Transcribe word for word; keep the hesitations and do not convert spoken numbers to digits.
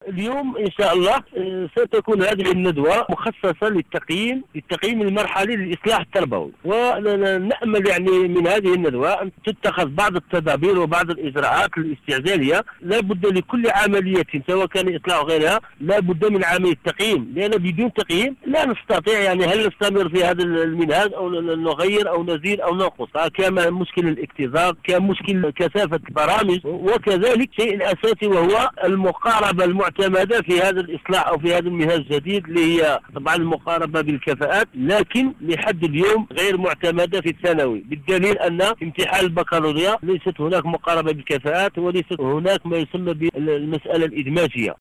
اليوم إن شاء الله آه، ستكون هذه الندوة مخصصة للتقييم للتقييم المرحلي للإصلاح التربوي، ونأمل يعني من هذه الندوة أن تتخذ بعض التدابير وبعض الإجراءات الاستعجالية. لا بد لكل عملية سواء كان إصلاح أو غيرها لا بد من عملية تقييم، لأن بدون تقييم لا نستطيع يعني هل نستمر في هذا المنهاج أو نغير أو نزيد أو ننقص. كما مشكل الاكتظاظ، كمشكل كثافة البرامج، وكذلك شيء الأساسي وهو المقاربة المعتمدة في هذا الإصلاح أو في هذا المنهاج الجديد اللي هي طبعا المقاربة بالكفاءات، لكن لحد اليوم غير معتمدة في الثانوي، بالدليل أن امتحان البكالوريا ليست هناك مقاربة بالكفاءات وليست هناك ما يسمى بالمسألة الإدماجية.